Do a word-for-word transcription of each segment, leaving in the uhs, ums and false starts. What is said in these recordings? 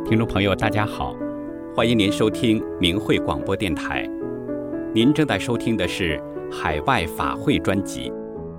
听众朋友大家好，欢迎您收听明慧广播电台。您正在收听的是海外法会专辑。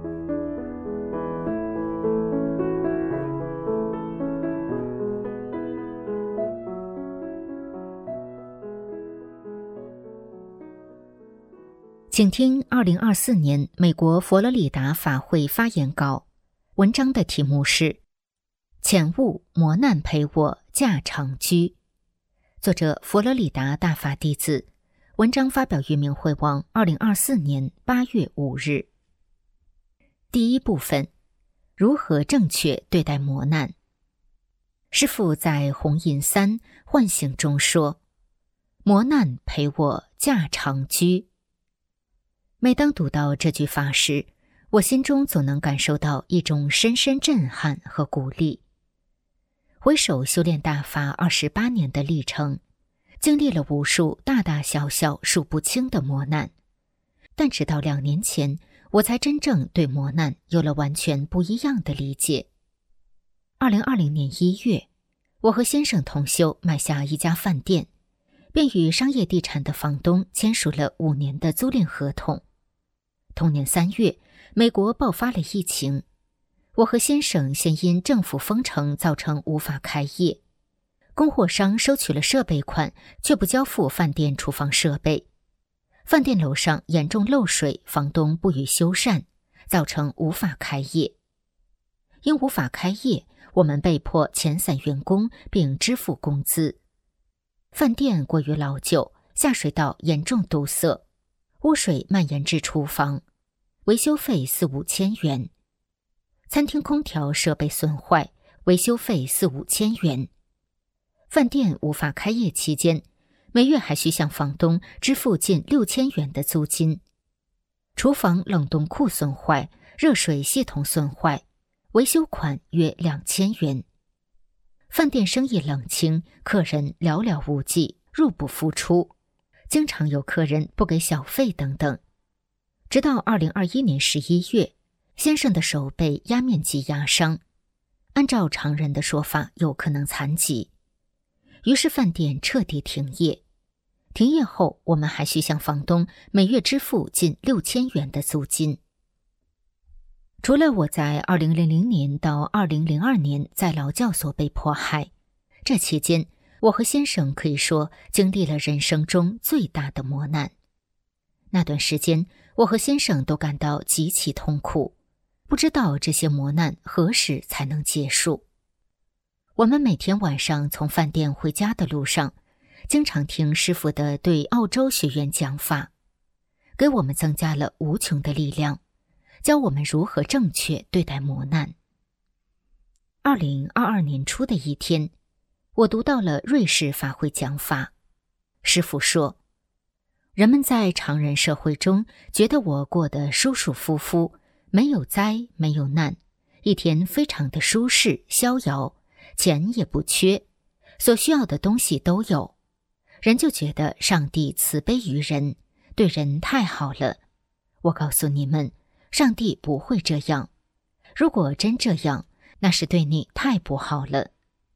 请听二零二四年美国佛罗里达法会发言稿，文章的题目是遣物磨难陪我驾长居，作者佛罗里达大法弟子，文章发表于明慧网二零二四年八月五日。第一部分，如何正确对待磨难。师父在红银三唤醒中说，磨难陪我驾长居。每当读到这句法时，我心中总能感受到一种深深震撼和鼓励。回首修炼大法二十八年的历程，经历了无数大大小小数不清的磨难，但直到两年前，我才真正对磨难有了完全不一样的理解。二零二零年一月，我和先生同修买下一家饭店，便与商业地产的房东签署了五年的租赁合同。同年三月，美国爆发了疫情，我和先生先因政府封城造成无法开业，供货商收取了设备款，却不交付饭店厨房设备。饭店楼上严重漏水，房东不予修缮，造成无法开业。因无法开业，我们被迫遣散员工并支付工资。饭店过于老旧，下水道严重堵塞，污水蔓延至厨房，维修费四五千元。餐厅空调设备损坏，维修费四五千元。饭店无法开业期间，每月还需向房东支付近六千元的租金。厨房冷冻库损坏，热水系统损坏，维修款约两千元。饭店生意冷清，客人寥寥无几，入不敷出，经常有客人不给小费等等。直到二零二一年十一月，先生的手被压面机压伤，按照常人的说法，有可能残疾。于是饭店彻底停业。停业后，我们还需向房东每月支付近六千元的租金。除了我在二零零零年到二零零二年在劳教所被迫害，这期间我和先生可以说经历了人生中最大的磨难。那段时间，我和先生都感到极其痛苦，不知道这些磨难何时才能结束。我们每天晚上从饭店回家的路上，经常听师父的对澳洲学员讲法，给我们增加了无穷的力量，教我们如何正确对待磨难。二零二二年初的一天，我读到了瑞士法会讲法。师父说，人们在常人社会中觉得我过得舒舒服服，没有灾没有难，一天非常的舒适逍遥，钱也不缺，所需要的东西都有，人就觉得上帝慈悲于人，对人太好了。我告诉你们，上帝不会这样，如果真这样，那是对你太不好了。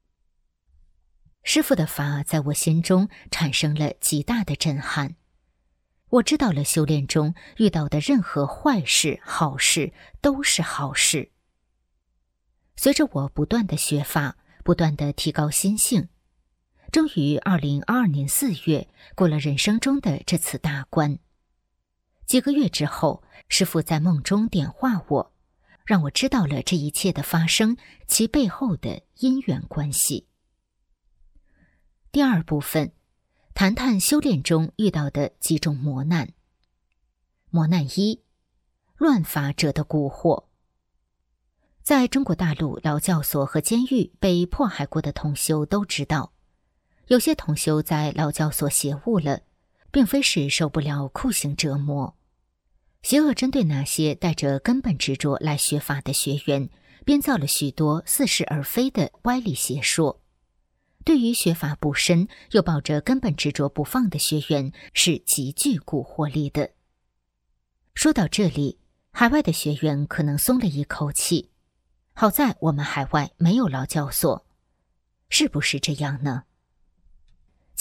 师父的法在我心中产生了极大的震撼。我知道了修炼中遇到的任何坏事好事都是好事。随着我不断的学法，不断的提高心性，终于二零二二年四月过了人生中的这次大关。几个月之后，师父在梦中点化我，让我知道了这一切的发生，其背后的因缘关系。第二部分，谈谈修炼中遇到的几种磨难。磨难一，乱法者的蛊惑。在中国大陆劳教所和监狱被迫害过的同修都知道，有些同修在劳教所邪悟了，并非是受不了酷刑折磨。邪恶针对那些带着根本执着来学法的学员，编造了许多似是而非的歪理邪说。对于学法不深又抱着根本执着不放的学员，是极具蛊惑力的。说到这里，海外的学员可能松了一口气，好在我们海外没有劳教所。是不是这样呢？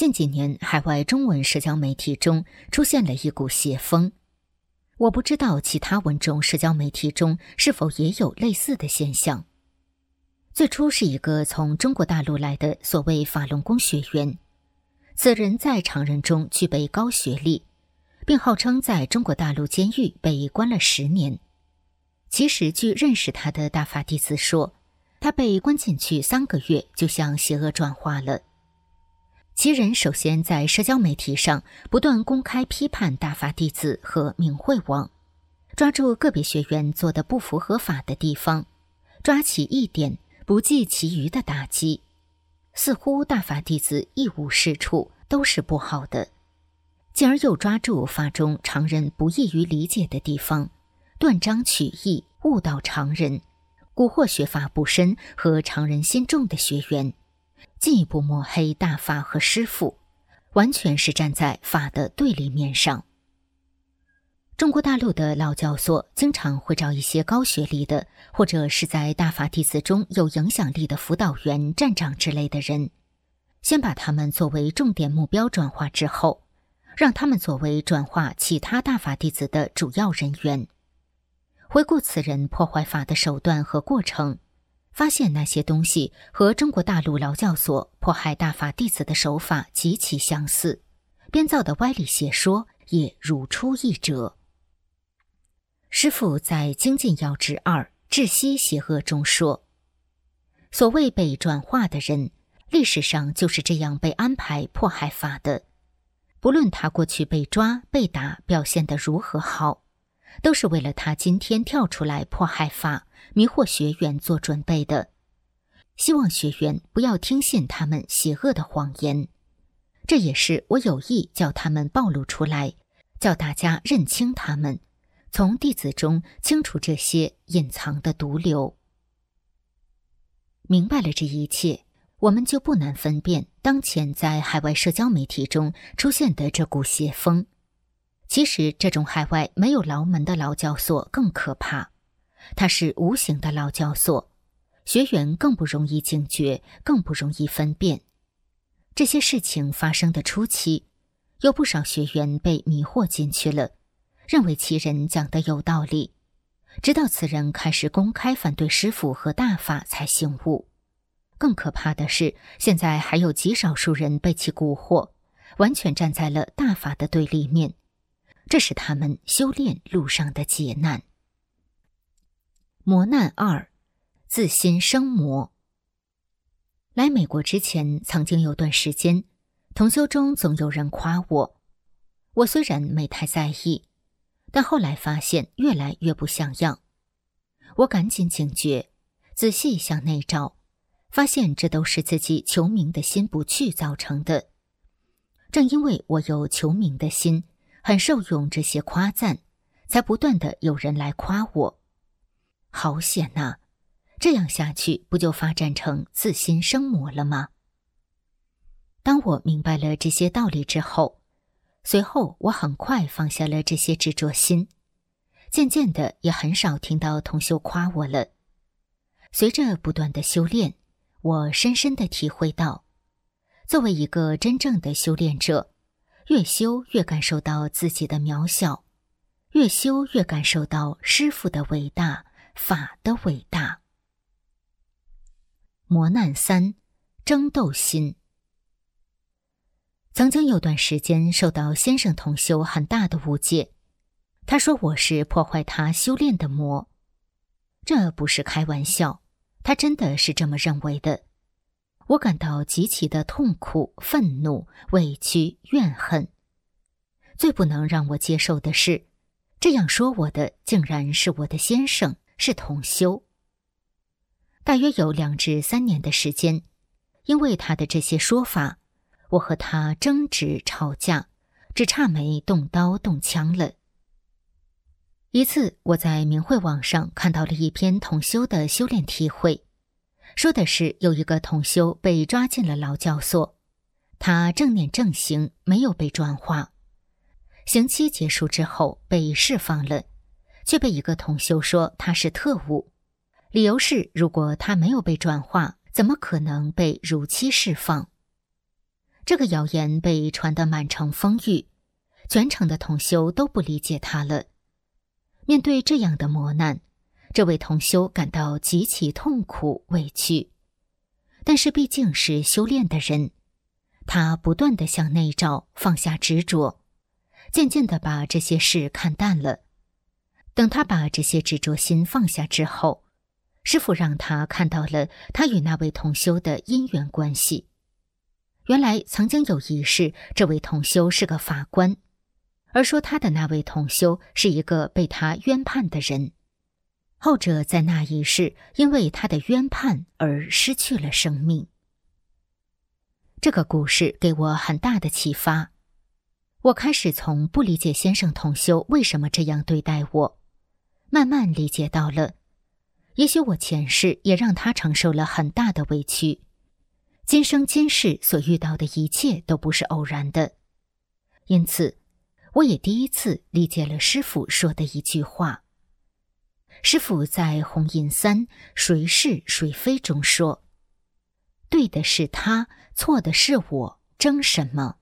近几年海外中文社交媒体中出现了一股邪风，我不知道其他文种社交媒体中是否也有类似的现象。最初是一个从中国大陆来的所谓法轮功学员，此人在常人中具备高学历，并号称在中国大陆监狱被关了十年。其实据认识他的大法弟子说，他被关进去三个月就向邪恶转化了。其人首先在社交媒体上不断公开批判大法弟子和明慧网，抓住个别学员做的不符合法的地方，抓起一点不计其余的打击，似乎大法弟子一无是处，都是不好的。进而又抓住法中常人不易于理解的地方，断章取义，误导常人，蛊惑学法不深和常人心重的学员，进一步抹黑大法和师父，完全是站在法的对立面上。中国大陆的老教唆经常会找一些高学历的，或者是在大法弟子中有影响力的辅导员、站长之类的人，先把他们作为重点目标转化之后，让他们作为转化其他大法弟子的主要人员。回顾此人破坏法的手段和过程，发现那些东西和中国大陆老教唆迫害大法弟子的手法极其相似，编造的歪理邪说也如出一辙。师父在《精进要旨二窒息邪恶》中说，所谓被转化的人，历史上就是这样被安排迫害法的。不论他过去被抓、被打表现得如何好，都是为了他今天跳出来迫害法、迷惑学员做准备的。希望学员不要听信他们邪恶的谎言，这也是我有意叫他们暴露出来，叫大家认清他们，从弟子中清除这些隐藏的毒瘤。明白了这一切，我们就不难分辨当前在海外社交媒体中出现的这股邪风。其实这种海外没有牢门的老教唆更可怕，它是无形的老教唆，学员更不容易警觉，更不容易分辨。这些事情发生的初期，有不少学员被迷惑进去了，认为其人讲得有道理，直到此人开始公开反对师父和大法才醒悟。更可怕的是，现在还有极少数人被其蛊惑，完全站在了大法的对立面，这是他们修炼路上的劫难。魔难二，自心生魔。来美国之前，曾经有段时间，同修中总有人夸我，我虽然没太在意，但后来发现越来越不像样。我赶紧警觉，仔细向内照，发现这都是自己求名的心不去造成的。正因为我有求名的心，很受用这些夸赞，才不断的有人来夸我。好险啊，这样下去不就发展成自心生魔了吗？当我明白了这些道理之后，随后我很快放下了这些执着心，渐渐的也很少听到同修夸我了。随着不断的修炼，我深深地体会到，作为一个真正的修炼者，越修越感受到自己的渺小，越修越感受到师父的伟大，法的伟大。磨难三，争斗心。曾经有段时间受到先生同修很大的误解，他说我是破坏他修炼的魔。这不是开玩笑，他真的是这么认为的。我感到极其的痛苦、愤怒、委屈、怨恨。最不能让我接受的是，这样说我的竟然是我的先生，是同修。大约有两至三年的时间，因为他的这些说法，我和他争执吵架，只差没动刀动枪了。一次，我在明慧网上看到了一篇同修的修炼体会，说的是有一个同修被抓进了老教唆，他正念正行，没有被转化。刑期结束之后被释放了，却被一个同修说他是特务，理由是如果他没有被转化，怎么可能被如期释放？ 这个谣言被传得满城风雨，全城的同修都不理解他了。面对这样的磨难，这位同修感到极其痛苦委屈。但是毕竟是修炼的人，他不断地向内照，放下执着，渐渐地把这些事看淡了。等他把这些执着心放下之后，师父让他看到了他与那位同修的因缘关系。原来曾经有一世，这位同修是个法官，而说他的那位同修是一个被他冤判的人。后者在那一世因为他的冤判而失去了生命。这个故事给我很大的启发，我开始从不理解先生同修为什么这样对待我，慢慢理解到了，也许我前世也让他承受了很大的委屈，今生今世所遇到的一切都不是偶然的。因此，我也第一次理解了师父说的一句话。师父在《红印三谁是谁非》中说，对的是他，错的是我，争什么？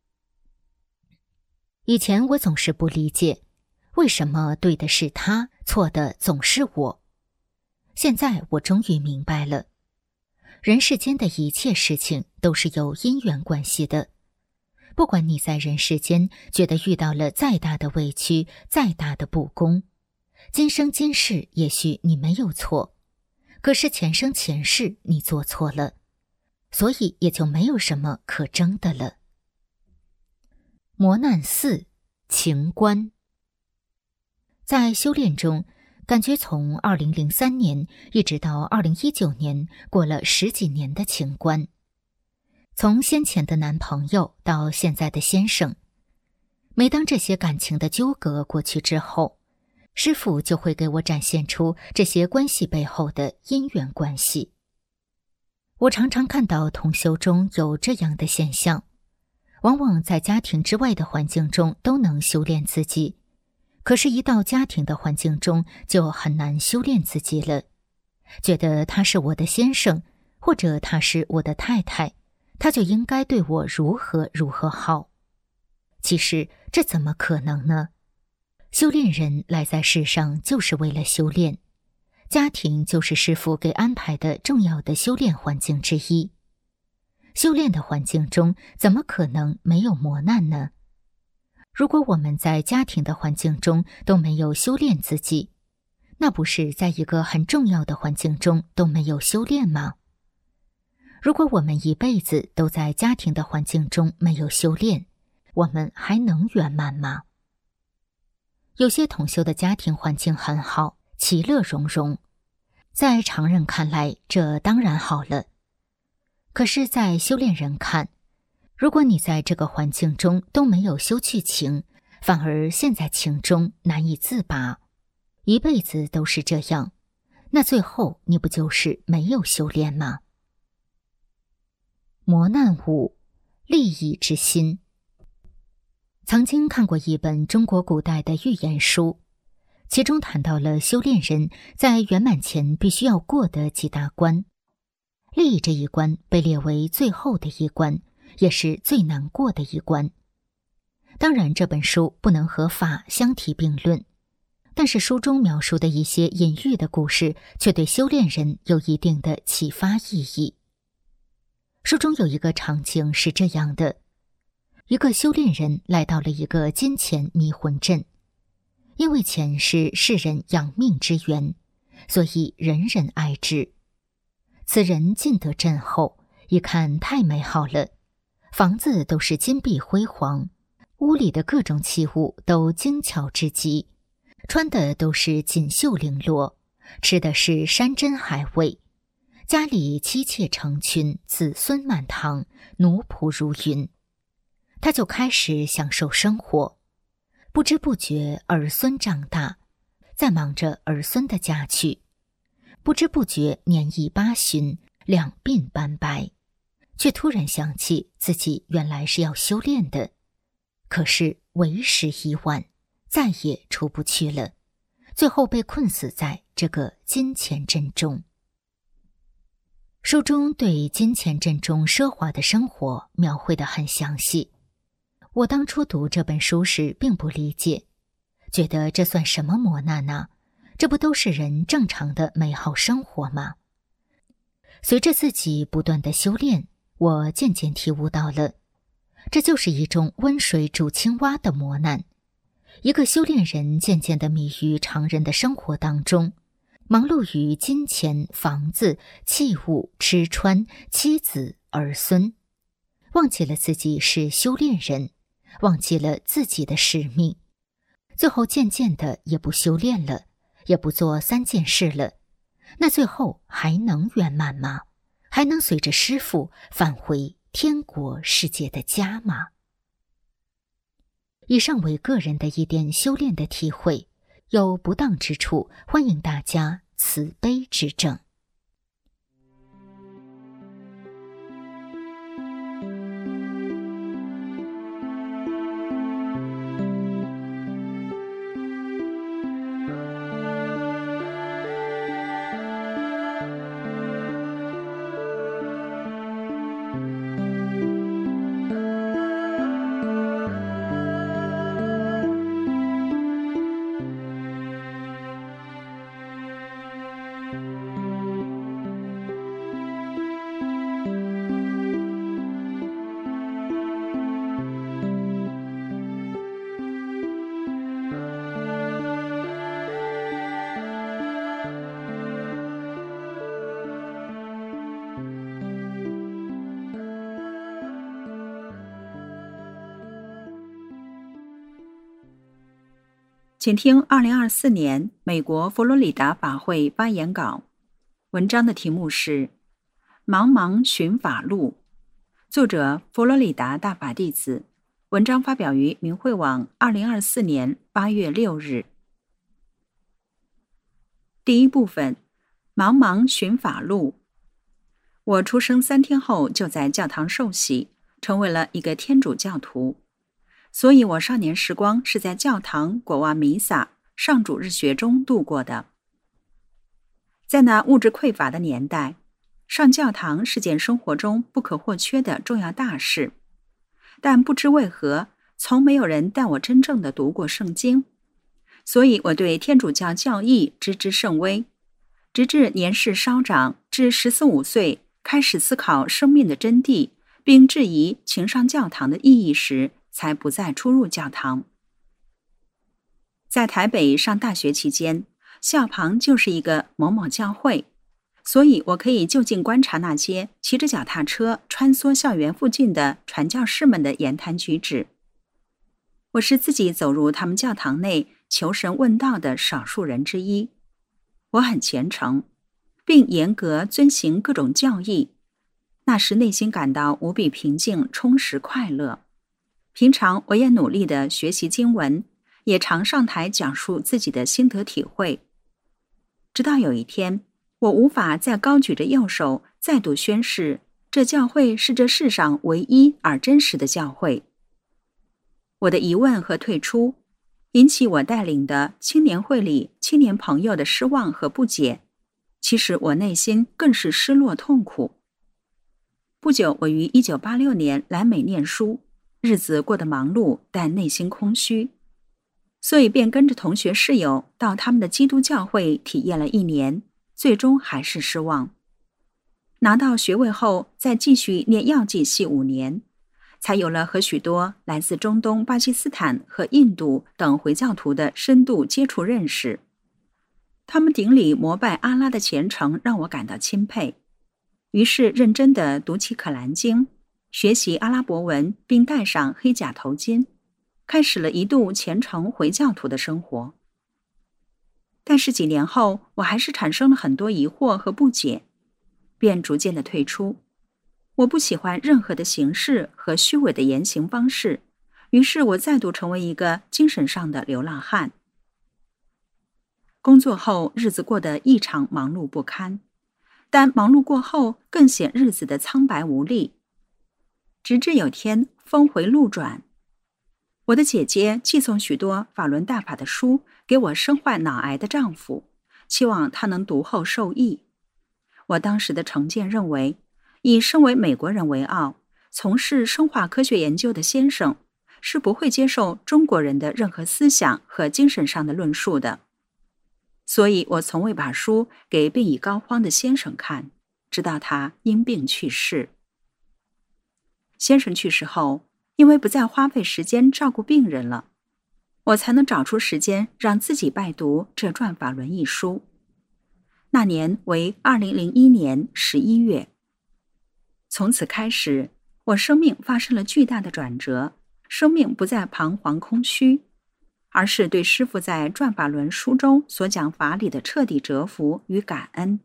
以前我总是不理解，为什么对的是他，错的总是我。现在我终于明白了，人世间的一切事情都是有因缘关系的。不管你在人世间觉得遇到了再大的委屈，再大的不公，今生今世也许你没有错，可是前生前世你做错了，所以也就没有什么可争的了。磨难四，情关。在修炼中，感觉从二零零三年一直到二零一九年，过了十几年的情关。从先前的男朋友到现在的先生，每当这些感情的纠葛过去之后，师父就会给我展现出这些关系背后的因缘关系。我常常看到同修中有这样的现象，往往在家庭之外的环境中都能修炼自己，可是一到家庭的环境中就很难修炼自己了，觉得他是我的先生，或者他是我的太太，他就应该对我如何如何好。其实这怎么可能呢？修炼人来在世上就是为了修炼，家庭就是师父给安排的重要的修炼环境之一。修炼的环境中怎么可能没有磨难呢？如果我们在家庭的环境中都没有修炼自己，那不是在一个很重要的环境中都没有修炼吗？如果我们一辈子都在家庭的环境中没有修炼，我们还能圆满吗？有些同修的家庭环境很好，其乐融融，在常人看来这当然好了。可是在修炼人看，如果你在这个环境中都没有修去情，反而陷在情中难以自拔，一辈子都是这样，那最后你不就是没有修炼吗？磨难五，利益之心。曾经看过一本中国古代的寓言书，其中谈到了修炼人在圆满前必须要过的几大关。利益这一关被列为最后的一关，也是最难过的一关。当然这本书不能和法相提并论，但是书中描述的一些隐喻的故事却对修炼人有一定的启发意义。书中有一个场景是这样的，一个修炼人来到了一个金钱迷魂阵，因为钱是世人养命之源，所以人人爱之。此人进得阵后，一看太美好了，房子都是金碧辉煌，屋里的各种器物都精巧至极，穿的都是锦绣绫罗，吃的是山珍海味，家里妻妾成群，子孙满堂，奴仆如云。他就开始享受生活，不知不觉儿孙长大，在忙着儿孙的嫁娶，不知不觉年已八旬，两鬓斑白，却突然想起自己原来是要修炼的，可是为时已晚，再也出不去了，最后被困死在这个金钱阵中。 书中对金钱阵中奢华的生活描绘得很详细。我当初读这本书时并不理解，觉得这算什么磨难呢？这不都是人正常的美好生活吗？随着自己不断的修炼，我渐渐体悟到了，这就是一种温水煮青蛙的磨难。一个修炼人渐渐地迷于常人的生活当中，忙碌于金钱、房子、器物、吃穿、妻子、儿孙，忘记了自己是修炼人，忘记了自己的使命，最后渐渐的也不修炼了，也不做三件事了，那最后还能圆满吗？还能随着师父返回天国世界的家吗？以上为个人的一点修炼的体会，有不当之处，欢迎大家慈悲指正。 请听二零二四年美国佛罗里达法会发言稿，文章的题目是《茫茫寻法路》，作者佛罗里达大法弟子，文章发表于明慧网二零二四年八月六日。第一部分，茫茫寻法路。我出生三天后就在教堂受洗，成为了一个天主教徒。所以我少年时光是在教堂、果哇弥撒、上主日学中度过的。在那物质匮乏的年代，上教堂是件生活中不可或缺的重要大事。但不知为何，从没有人带我真正的读过圣经，所以我对天主教教义知之甚微。直至年事稍长，至十四五岁，开始思考生命的真谛，并质疑请上教堂的意义时，才不再出入教堂。在台北上大学期间，校旁就是一个某某教会，所以我可以就近观察那些骑着脚踏车穿梭校园附近的传教士们的言谈举止。我是自己走入他们教堂内求神问道的少数人之一。我很虔诚，并严格遵行各种教义，那时内心感到无比平静、充实、快乐。平常我也努力地学习经文，也常上台讲述自己的心得体会。直到有一天，我无法再高举着右手再度宣誓，这教会是这世上唯一而真实的教会。我的疑问和退出，引起我带领的青年会里青年朋友的失望和不解。其实我内心更是失落痛苦。不久，我于一九八六年来美念书。日子过得忙碌，但内心空虚，所以便跟着同学室友到他们的基督教会体验了一年，最终还是失望。拿到学位后，再继续念药剂系五年，才有了和许多来自中东、巴基斯坦和印度等回教徒的深度接触认识。他们顶礼膜拜阿拉的虔诚让我感到钦佩，于是认真地读起可兰经，学习阿拉伯文，并戴上黑甲头巾，开始了一度虔诚回教徒的生活。但是几年后，我还是产生了很多疑惑和不解，便逐渐的退出。我不喜欢任何的形式和虚伪的言行方式，于是我再度成为一个精神上的流浪汉。工作后，日子过得异常忙碌不堪，但忙碌过后，更显日子的苍白无力。直至有天峰回路转，我的姐姐寄送许多法轮大法的书给我身患脑癌的丈夫，期望他能读后受益。 我当时的成见认为，以身为美国人为傲，从事生化科学研究的先生是不会接受中国人的任何思想和精神上的论述的。所以我从未把书给病已膏肓的先生看，直到他因病去世。先生去世后，因为不再花费时间照顾病人了，我才能找出时间让自己拜读这《转法轮》一书。那年为二零零一年十一月。从此开始，我生命发生了巨大的转折，生命不再彷徨空虚，而是对师父在《转法轮》书中所讲法理的彻底折服与感恩。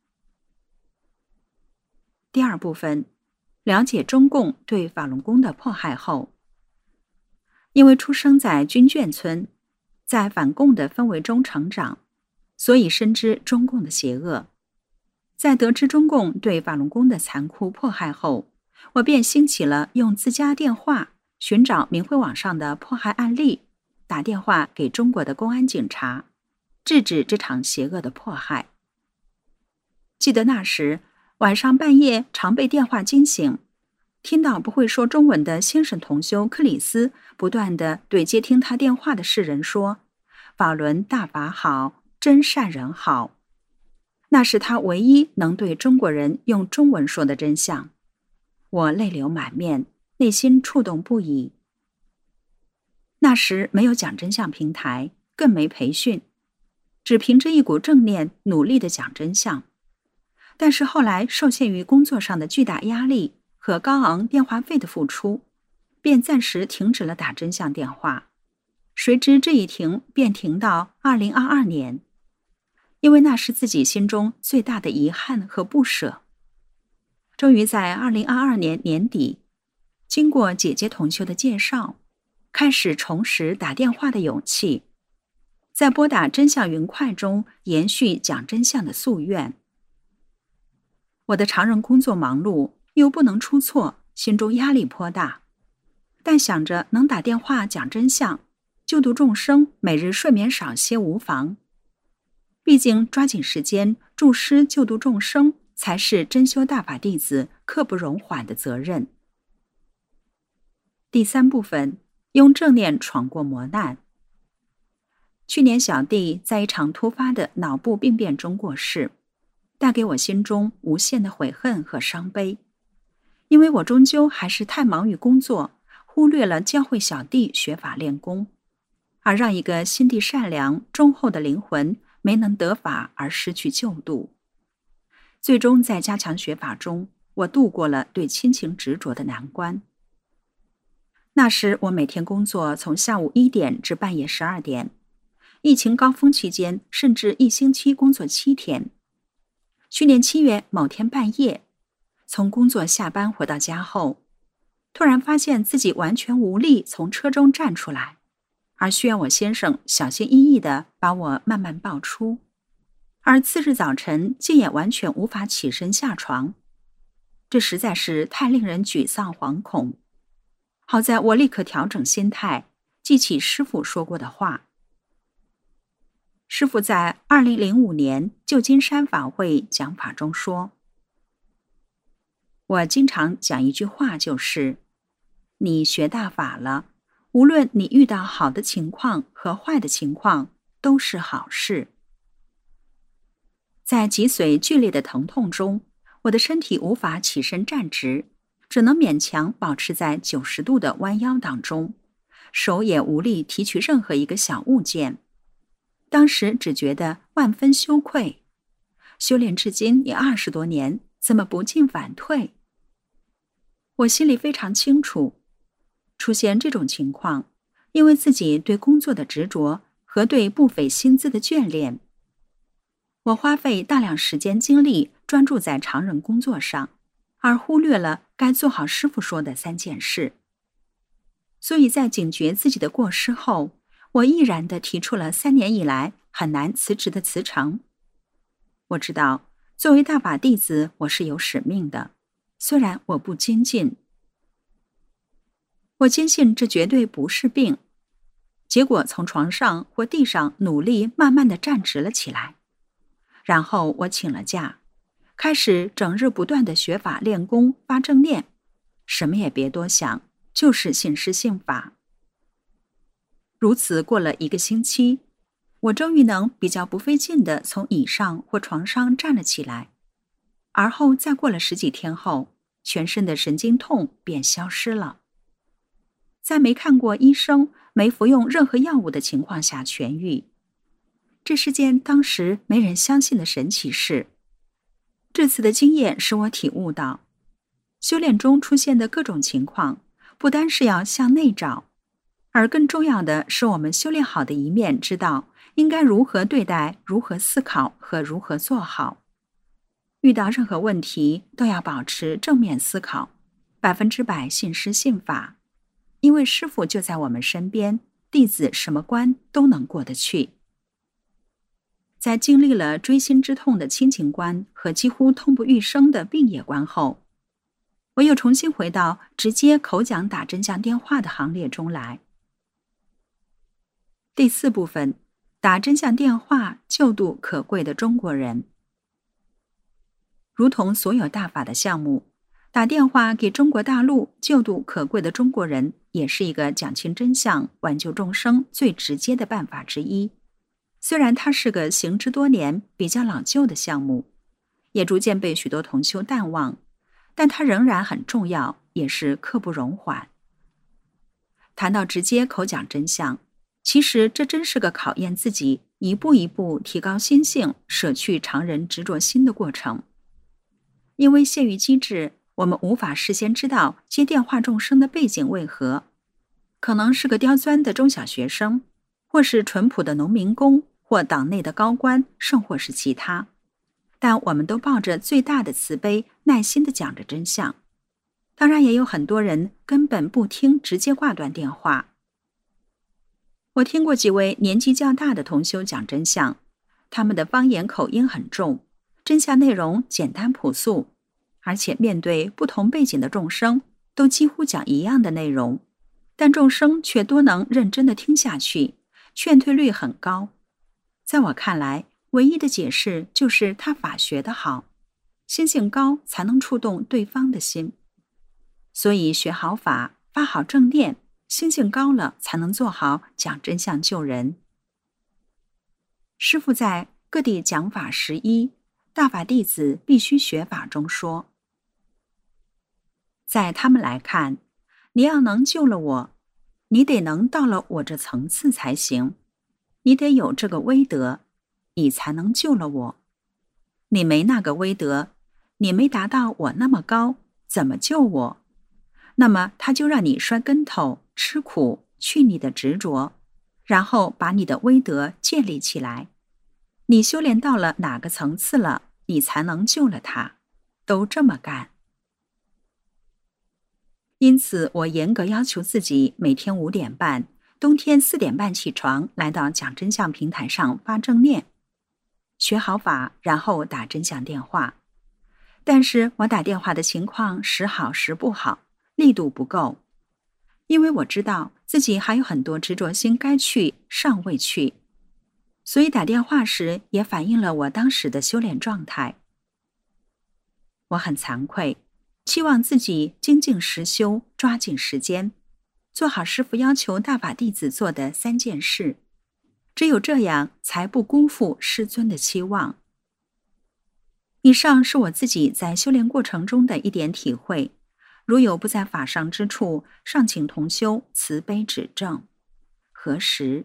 第二部分，了解中共对法轮功的迫害后，因为出生在军眷村，在反共的氛围中成长，所以深知中共的邪恶。在得知中共对法轮功的残酷迫害后，我便兴起了用自家电话寻找明慧网上的迫害案例，打电话给中国的公安警察，制止这场邪恶的迫害。记得那时晚上半夜常被电话惊醒，听到不会说中文的先生同修克里斯不断地对接听他电话的世人说：法轮大法好，真善人好。那是他唯一能对中国人用中文说的真相。我泪流满面，内心触动不已。那时没有讲真相平台，更没培训，只凭着一股正念努力地讲真相。但是后来受限于工作上的巨大压力和高昂电话费的付出，便暂时停止了打真相电话。谁知这一停便停到二零二二年，因为那是自己心中最大的遗憾和不舍。终于在二零二二年年底，经过姐姐同修的介绍，开始重拾打电话的勇气，在拨打真相云快中延续讲真相的夙愿。我的常人工作忙碌，又不能出错，心中压力颇大，但想着能打电话讲真相，救度众生，每日睡眠少些无妨。毕竟抓紧时间助师救度众生，才是真修大法弟子刻不容缓的责任。第三部分，用正念闯过磨难。去年小弟在一场突发的脑部病变中过世，带给我心中无限的悔恨和伤悲。因为我终究还是太忙于工作，忽略了教会小弟学法练功，而让一个心地善良忠厚的灵魂没能得法而失去救度。最终在加强学法中，我度过了对亲情执着的难关。那时我每天工作从下午一点至半夜十二点，疫情高峰期间甚至一星期工作七天。去年七月某天半夜，从工作下班回到家后，突然发现自己完全无力从车中站出来，而需要我先生小心翼翼地把我慢慢抱出，而次日早晨竟也完全无法起身下床，这实在是太令人沮丧惶恐。好在我立刻调整心态，记起师父说过的话。师父在二零零五年旧金山法会讲法中说，我经常讲一句话，就是你学大法了，无论你遇到好的情况和坏的情况，都是好事。在脊髓剧烈的疼痛中，我的身体无法起身站直，只能勉强保持在九十度的弯腰当中，手也无力提取任何一个小物件。当时只觉得万分羞愧，修炼至今也二十多年，怎么不进反退？我心里非常清楚，出现这种情况，因为自己对工作的执着和对不菲薪资的眷恋。我花费大量时间精力专注在常人工作上，而忽略了该做好师父说的三件事。所以在警觉自己的过失后，我毅然地提出了三年以来很难辞职的辞呈。我知道，作为大法弟子，我是有使命的，虽然我不精进。我坚信这绝对不是病，结果从床上或地上努力慢慢地站直了起来。然后我请了假， 开始整日不断的学法练功发正念，什么也别多想，就是信师信法。如此过了一个星期，我终于能比较不费劲地从椅上或床上站了起来，而后再过了十几天后，全身的神经痛便消失了。在没看过医生、没服用任何药物的情况下痊愈，这是件当时没人相信的神奇事。这次的经验使我体悟到，修炼中出现的各种情况，不单是要向内找，而更重要的是我们修炼好的一面知道应该如何对待、如何思考和如何做好。遇到任何问题都要保持正面思考，百分之百信师信法，因为师父就在我们身边，弟子什么关都能过得去。在经历了锥心之痛的亲情关和几乎痛不欲生的病野关后，我又重新回到直接口讲打真相电话的行列中来。第四部分，打真相电话救度可贵的中国人。如同所有大法的项目，打电话给中国大陆救度可贵的中国人，也是一个讲清真相、挽救众生最直接的办法之一。虽然它是个行之多年、比较老旧的项目，也逐渐被许多同修淡忘，但它仍然很重要，也是刻不容缓。谈到直接口讲真相，其实这真是个考验自己一步一步提高心性、舍去常人执着心的过程。因为限于机制，我们无法事先知道接电话众生的背景为何，可能是个刁钻的中小学生，或是淳朴的农民工，或党内的高官，甚或是其他。但我们都抱着最大的慈悲，耐心地讲着真相。当然也有很多人根本不听，直接挂断电话。我听过几位年纪较大的同修讲真相，他们的方言口音很重，真相内容简单朴素，而且面对不同背景的众生，都几乎讲一样的内容，但众生却多能认真地听下去，劝退率很高。在我看来，唯一的解释就是他法学得好，心性高才能触动对方的心。所以学好法，发好正念，心性高了才能做好讲真相救人。师父在各地讲法十一，大法弟子必须学法中说，在他们来看，你要能救了我，你得能到了我这层次才行，你得有这个威德，你才能救了我。你没那个威德，你没达到我那么高，怎么救我？那么他就让你摔跟头、吃苦，去你的执着，然后把你的威德建立起来。你修炼到了哪个层次了，你才能救了他，都这么干。因此我严格要求自己每天五点半，冬天四点半起床，来到讲真相平台上发正念，学好法，然后打真相电话。但是我打电话的情况时好时不好，力度不够，因为我知道自己还有很多执着心该去，尚未去，所以打电话时也反映了我当时的修炼状态。我很惭愧，期望自己精进实修，抓紧时间，做好师父要求大法弟子做的三件事，只有这样才不辜负师尊的期望。以上是我自己在修炼过程中的一点体会，如有不在法上之处，尚请同修慈悲指正。何时？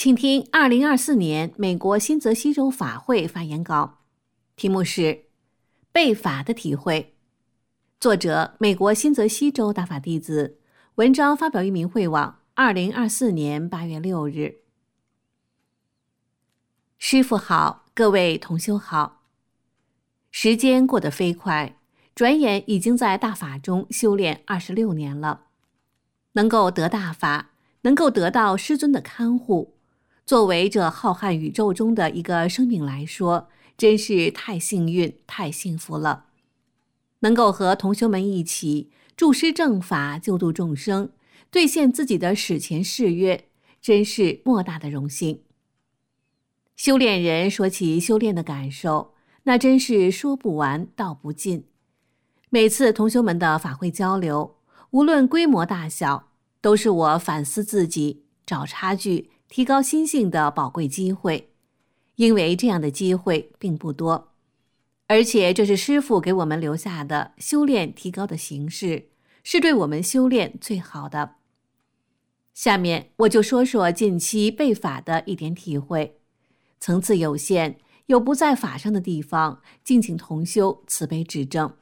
请听二零二四年美国新泽西州法会发言稿，题目是被法的体会，作者美国新泽西州大法弟子，文章发表于明慧网二零二四年八月六日。师父好，各位同修好。时间过得飞快，转眼已经在大法中修炼二十六年了。能够得大法，能够得到师尊的看护，作为这浩瀚宇宙中的一个生命来说，真是太幸运太幸福了。能够和同修们一起助师正法，救度众生，兑现自己的史前誓约，真是莫大的荣幸。修炼人说起修炼的感受，那真是说不完道不尽。每次同修们的法会交流，无论规模大小，都是我反思自己、找差距、提高心性的宝贵机会。因为这样的机会并不多，而且这是师父给我们留下的修炼提高的形式，是对我们修炼最好的。下面我就说说近期被法的一点体会，层次有限，有不在法上的地方，敬请同修慈悲指正。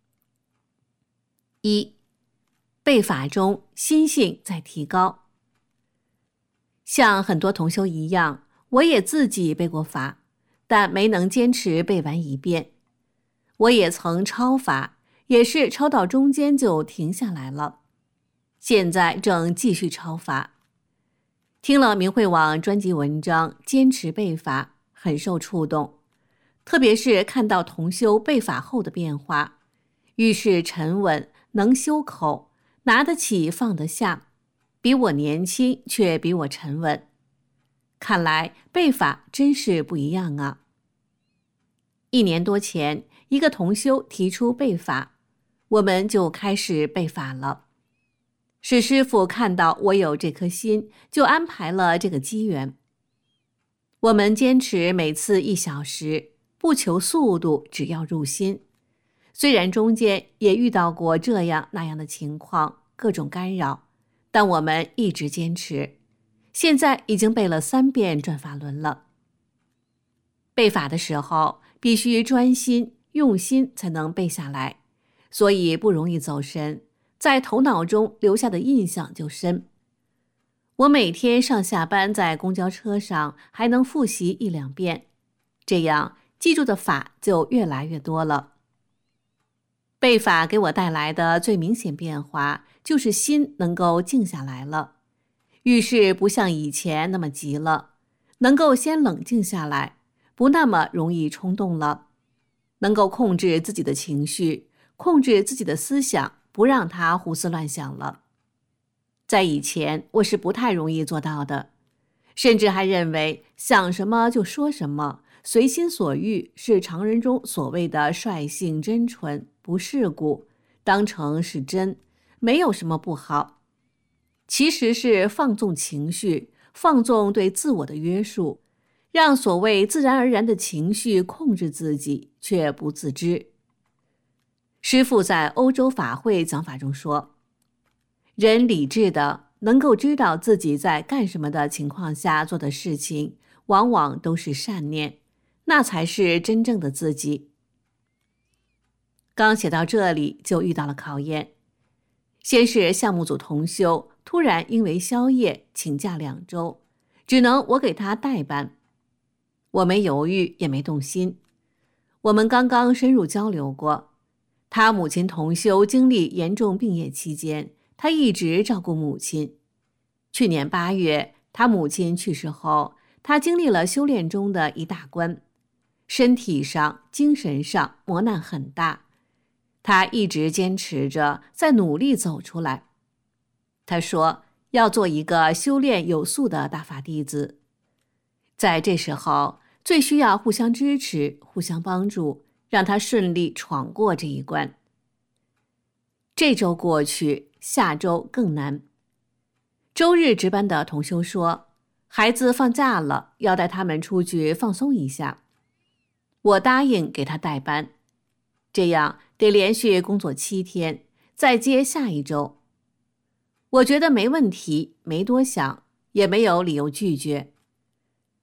一、被法中心性在提高。像很多同修一样，我也自己背过法，但没能坚持背完一遍。我也曾抄法，也是抄到中间就停下来了。现在正继续抄法。听了明慧网专辑文章《坚持背法》，很受触动，特别是看到同修背法后的变化，遇事沉稳，能修口，拿得起放得下，比我年轻却比我沉稳。看来背法真是不一样啊。一年多前，一个同修提出背法，我们就开始背法了。是师父看到我有这颗心，就安排了这个机缘。我们坚持每次一小时，不求速度，只要入心。虽然中间也遇到过这样那样的情况，各种干扰，但我们一直坚持。现在已经背了三遍转法轮了。背法的时候必须专心用心才能背下来，所以不容易走神，在头脑中留下的印象就深。我每天上下班在公交车上还能复习一两遍，这样记住的法就越来越多了。背法给我带来的最明显变化，就是心能够静下来了，遇事不像以前那么急了，能够先冷静下来，不那么容易冲动了，能够控制自己的情绪，控制自己的思想，不让它胡思乱想了。在以前我是不太容易做到的，甚至还认为想什么就说什么，随心所欲是常人中所谓的率性真纯，不世故，当成是真，没有什么不好。其实是放纵情绪，放纵对自我的约束，让所谓自然而然的情绪控制自己，却不自知。师父在欧洲法会讲法中说，人理智的能够知道自己在干什么的情况下做的事情，往往都是善念，那才是真正的自己。刚写到这里就遇到了考验，先是项目组同修突然因为宵夜请假两周，只能我给他代班。我没犹豫也没动心，我们刚刚深入交流过，他母亲同修经历严重病业期间，他一直照顾母亲。去年八月，他母亲去世后，他经历了修炼中的一大关，身体上、精神上磨难很大。他一直坚持着，在努力走出来。他说要做一个修炼有素的大法弟子。在这时候，最需要互相支持、互相帮助，让他顺利闯过这一关。这周过去，下周更难。周日值班的同修说，孩子放假了，要带他们出去放松一下。我答应给他代班，这样得连续工作七天，再接下一周。我觉得没问题，没多想，也没有理由拒绝。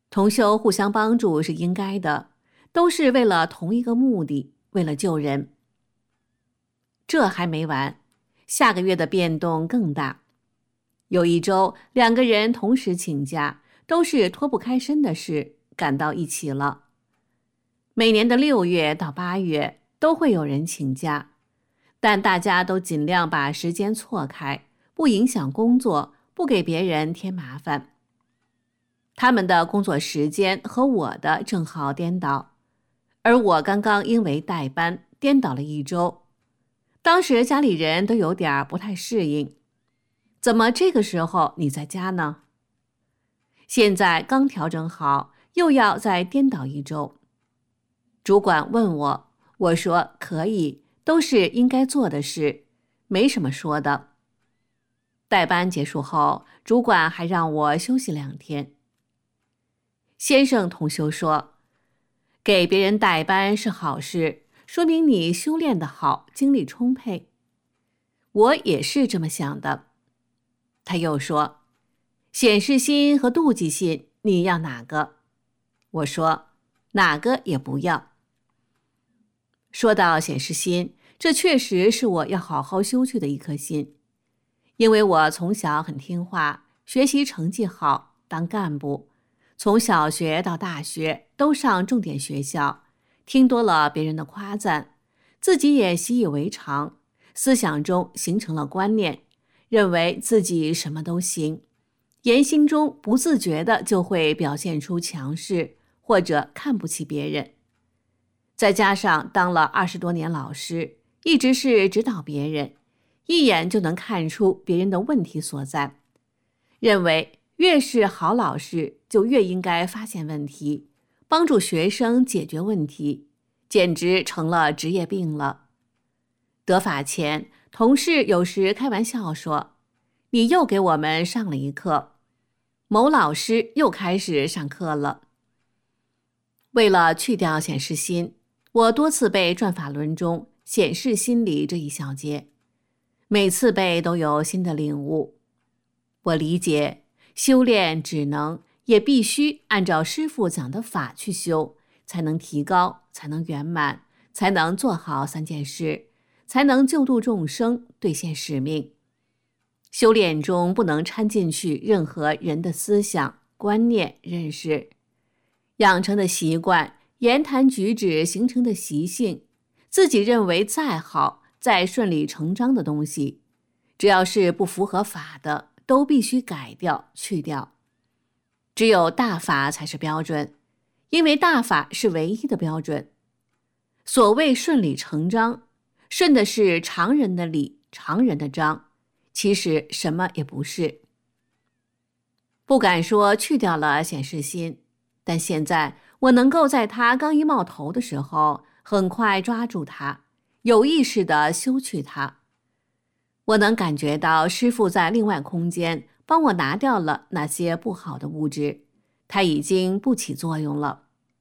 同修互相帮助是应该的，都是为了同一个目的，为了救人。这还没完，下个月的变动更大。有一周，两个人同时请假，都是脱不开身的事，赶到一起了。每年的六月到八月都会有人请假，但大家都尽量把时间错开，不影响工作，不给别人添麻烦。他们的工作时间和我的正好颠倒，而我刚刚因为代班颠倒了一周。当时家里人都有点不太适应，怎么这个时候你在家呢？现在刚调整好，又要再颠倒一周。主管问我，我说可以，都是应该做的事，没什么说的。代班结束后，主管还让我休息两天。先生同修说，给别人代班是好事，说明你修炼得好，精力充沛。我也是这么想的。他又说，显示心和妒忌心，你要哪个？我说，哪个也不要。说到显示心，这确实是我要好好修去的一颗心。因为我从小很听话，学习成绩好，当干部，从小学到大学都上重点学校，听多了别人的夸赞，自己也习以为常，思想中形成了观念，认为自己什么都行，言行中不自觉的就会表现出强势或者看不起别人。再加上当了二十多年老师，一直是指导别人，一眼就能看出别人的问题所在，认为越是好老师就越应该发现问题，帮助学生解决问题，简直成了职业病了。得法前，同事有时开玩笑说，你又给我们上了一课，某老师又开始上课了。为了去掉显示心，我多次背转法轮中显示心理这一小节，每次背都有新的领悟。我理解，修炼只能也必须按照师父讲的法去修，才能提高，才能圆满，才能做好三件事，才能救度众生，兑现使命。修炼中不能掺进去任何人的思想、观念、认识，养成的习惯，言谈举止形成的习性，自己认为再好、再顺理成章的东西，只要是不符合法的，都必须改掉、去掉。只有大法才是标准，因为大法是唯一的标准。所谓顺理成章，顺的是常人的理、常人的章，其实什么也不是。不敢说去掉了显示心，但现在我能够在它刚一冒头的时候，很快抓住它，有意识地修去它。我能感觉到师父在另外空间帮我拿掉了那些不好的物质，它已经不起作用了。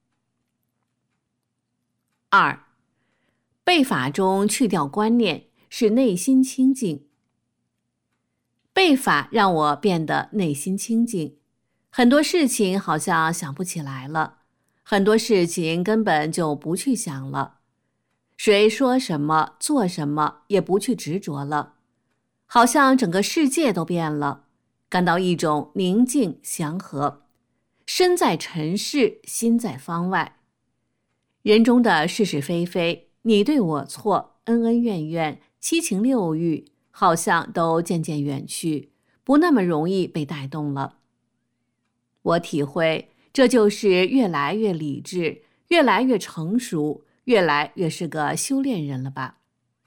二，背法中去掉观念，使内心清净。背法让我变得内心清净，很多事情好像想不起来了，很多事情根本就不去想了，谁说什么做什么也不去执着了，好像整个世界都变了，感到一种宁静祥和，身在尘世，心在方外。人中的是是非非，你对我错，恩恩怨怨，七情六欲，好像都渐渐远去，不那么容易被带动了。我体会，这就是越来越理智，越来越成熟，越来越是个修炼人了吧。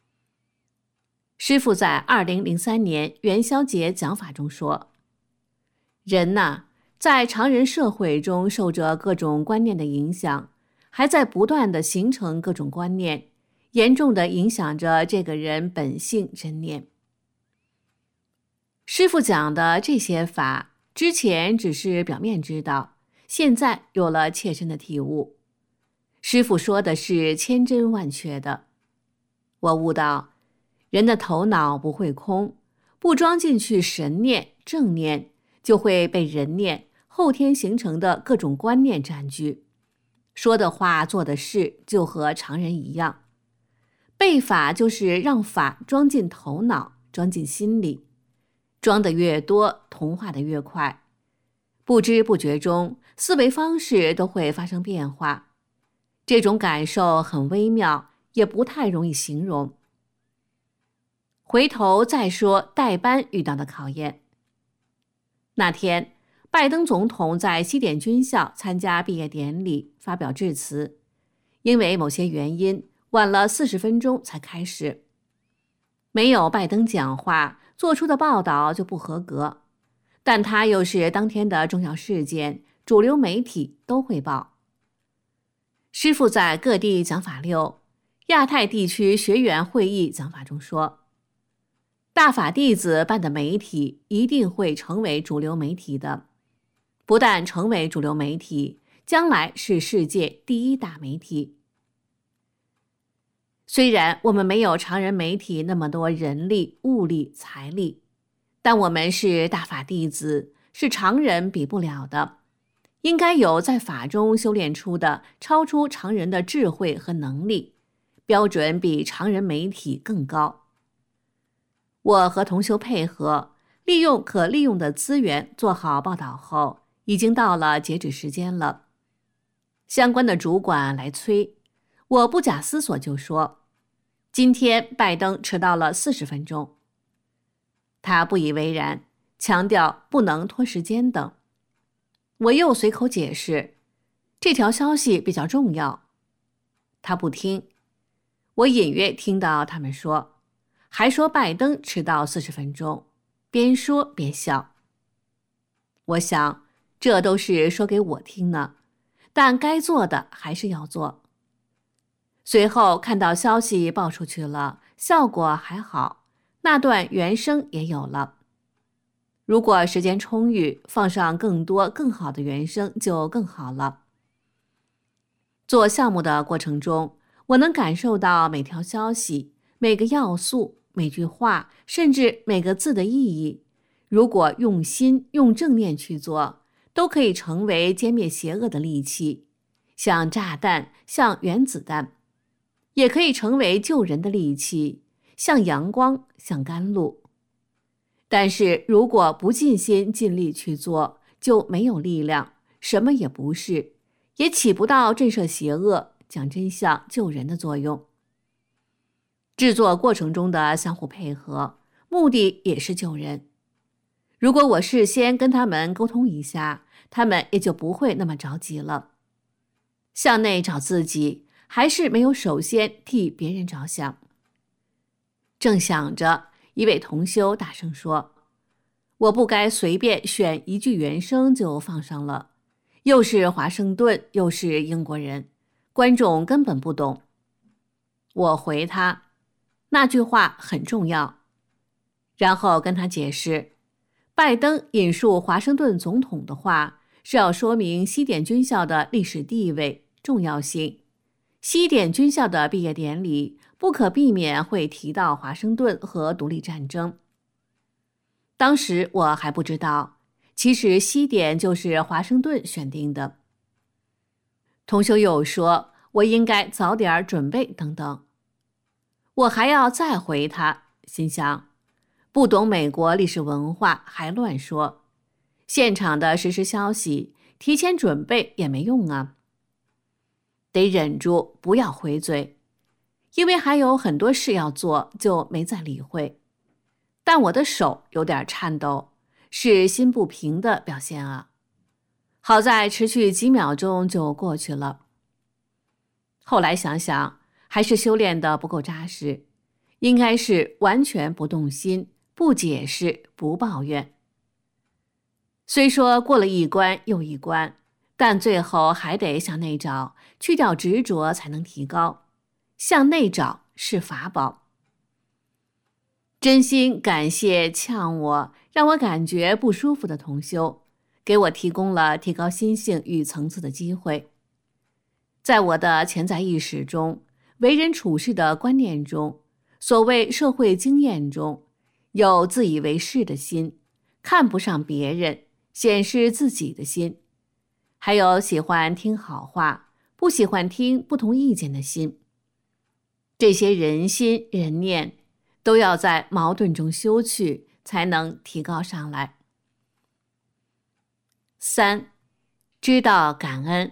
师父在二零零三年元宵节讲法中说，人呐，在常人社会中受着各种观念的影响，还在不断地形成各种观念，严重地影响着这个人本性真念。师父讲的这些法，之前只是表面知道，现在有了切身的体悟。师父说的是千真万确的。我悟到，人的头脑不会空，不装进去神念、正念，就会被人念、 后天形成的各种观念占据，说的话做的事就和常人一样。背法就是让法装进头脑，装进心里，装得越多，同化得越快。不知不觉中，思维方式都会发生变化。这种感受很微妙，也不太容易形容。回头再说代班遇到的考验。那天，拜登总统在西点军校参加毕业典礼，发表致辞，因为某些原因，晚了四十分钟才开始。没有拜登讲话，做出的报道就不合格，但他又是当天的重要事件，主流媒体都会报。师父在各地讲法六，亚太地区学员会议讲法中说，大法弟子办的媒体一定会成为主流媒体的，不但成为主流媒体，将来是世界第一大媒体。虽然我们没有常人媒体那么多人力、物力、财力，但我们是大法弟子，是常人比不了的，应该有在法中修炼出的超出常人的智慧和能力，标准比常人媒体更高。我和同修配合，利用可利用的资源做好报道后，已经到了截止时间了。相关的主管来催，我不假思索就说，今天拜登迟到了四十分钟。他不以为然，强调不能拖时间等。我又随口解释，这条消息比较重要。他不听。我隐约听到他们说，还说拜登迟到四十分钟，边说边笑。我想，这都是说给我听呢，但该做的还是要做。随后看到消息爆出去了，效果还好，那段原声也有了。如果时间充裕，放上更多更好的原声就更好了。做项目的过程中，我能感受到每条消息、每个要素、每句话，甚至每个字的意义，如果用心用正念去做，都可以成为歼灭邪恶的利器，像炸弹，像原子弹，也可以成为救人的利器，像阳光，像甘露。但是如果不尽心尽力去做，就没有力量，什么也不是，也起不到震慑邪恶、讲真相、救人的作用。制作过程中的相互配合，目的也是救人。如果我事先跟他们沟通一下，他们也就不会那么着急了。向内找自己，还是没有首先替别人着想。正想着，一位同修大声说，我不该随便选一句原声就放上了，又是华盛顿，又是英国人，观众根本不懂。我回他，那句话很重要。然后跟他解释，拜登引述华盛顿总统的话，是要说明西点军校的历史地位、重要性。西点军校的毕业典礼不可避免会提到华盛顿和独立战争。当时我还不知道，其实西点就是华盛顿选定的。同修又说，我应该早点准备等等。我还要再回他，心想，不懂美国历史文化还乱说，现场的实时消息提前准备也没用啊。得忍住不要回嘴，因为还有很多事要做，就没再理会。但我的手有点颤抖，是心不平的表现啊。好在持续几秒钟就过去了。后来想想，还是修炼的不够扎实，应该是完全不动心，不解释，不抱怨。虽说过了一关又一关，但最后还得向内找，去掉执着才能提高。向内找是法宝。真心感谢呛我，让我感觉不舒服的同修，给我提供了提高心性与层次的机会。在我的潜在意识中，为人处事的观念中，所谓社会经验中，有自以为是的心，看不上别人， 显示自己的心，还有喜欢听好话，不喜欢听不同意见的心。这些人心人念都要在矛盾中修去，才能提高上来。三，知道感恩。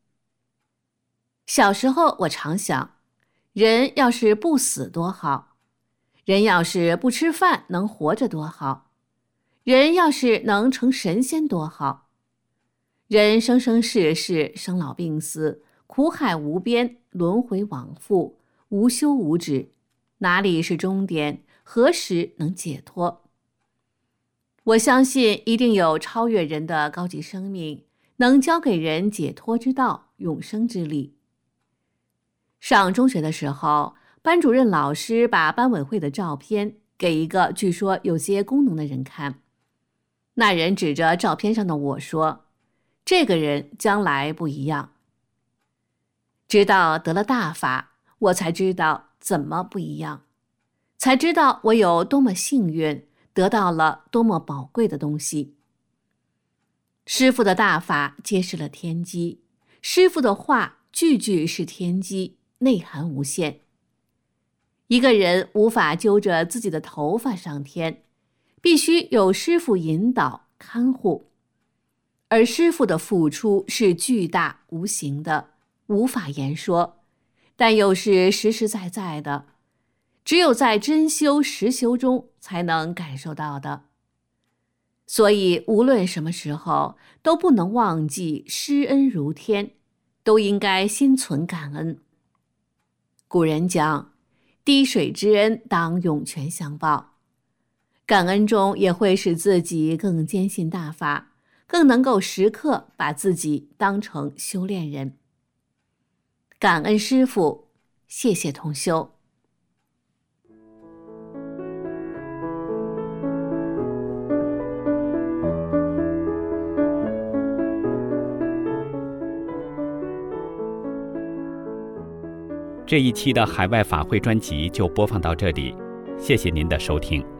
小时候我常想，人要是不死多好，人要是不吃饭能活着多好，人要是能成神仙多好。人生生世世，生老病死，苦海无边，轮回往复，无休无止，哪里是终点？何时能解脱？我相信一定有超越人的高级生命，能教给人解脱之道，永生之力。上中学的时候，班主任老师把班委会的照片给一个据说有些功能的人看。那人指着照片上的我说，这个人将来不一样。直到得了大法，我才知道怎么不一样，才知道我有多么幸运，得到了多么宝贵的东西。师父的大法揭示了天机，师父的话句句是天机，内涵无限。一个人无法揪着自己的头发上天，必须有师父引导看护。而师父的付出是巨大无形的，无法言说，但又是实实在在的，只有在真修实修中才能感受到的。所以无论什么时候都不能忘记师恩如天，都应该心存感恩。古人讲，滴水之恩当涌泉相报，感恩中也会使自己更坚信大法，更能够时刻把自己当成修炼人。感恩师父，谢谢同修。 这一期的海外法会专辑就播放到这里，谢谢您的收听。